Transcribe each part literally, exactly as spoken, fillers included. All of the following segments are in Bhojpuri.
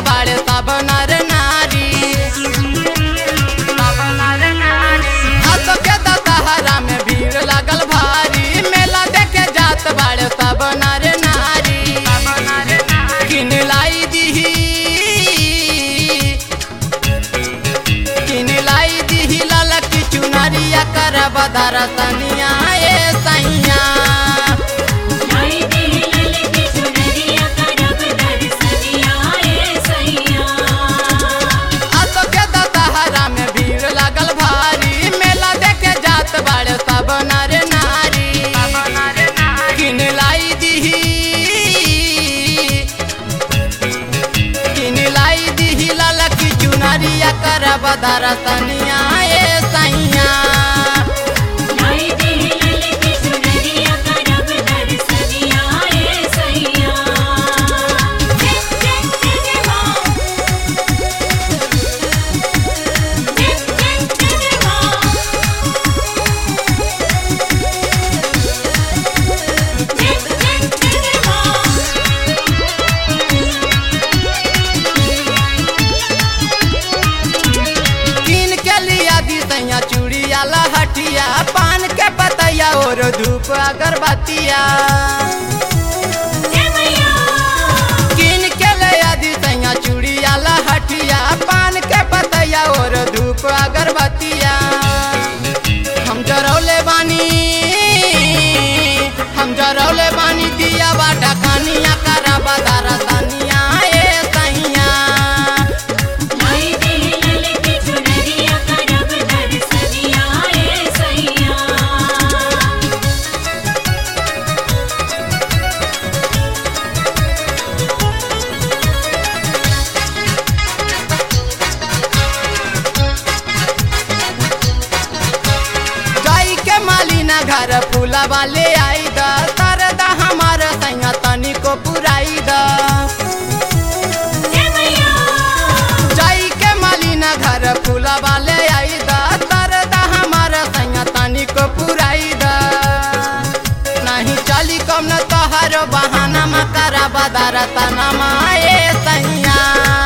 बाड़े सब नर नारी। हाथ के दशहरा में भीड़ लागल भारी, मेला देखे जात बाड़े सब नर नारी। किन लाई दीही किन लाई दीही ललकी चुनरिया करब दर्शनिया ए सैया। करब दर्शनिया ए सैया। चूड़िया लहटिया पान के पतैया और धूप अगरबत्तिया किन के ले आदि सैया। चूड़िया लहटिया पान के पतैया और धूप अगरबत्तिया हम जरौले बानी हम जरौले बानी दिया बाटा खानिया करब दर्शनिया ए सैया। घर फूला वाले आई द सरदा हमार सैया तनी को पुराई द। जाई के मालिना घर फूला वाले आई द सरदा हमार सैया तनी को पुराई द। नहीं चली कम न तोहर बहाना म करब दर्शनमा ए सैया।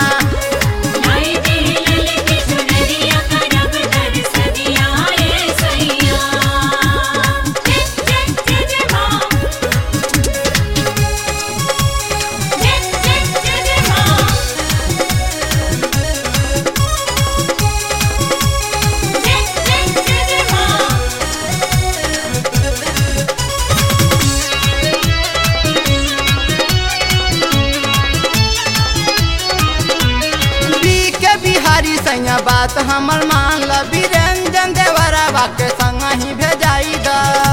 सैया बात हमर मान ल बिरंजन देवरवा के संग ही भेजाई द।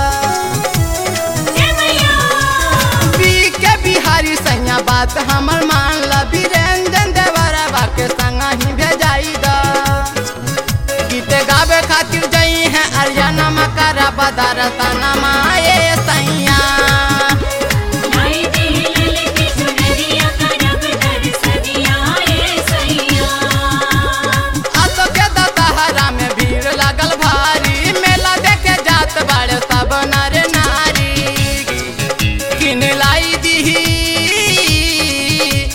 के बिहारी सैया बात हमर मान ल बिरंजन देवरवा के संग ही भेजाई द। गीत गावे खातिर जई है अरियाना म करब दर्शनमा ए सैया। सब नर नारी किन लाई दीही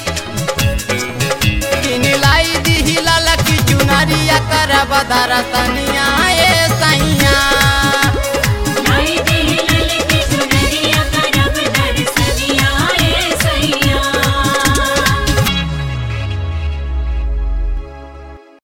किन लाई दीही ललकी चुनरिया करब दर्शन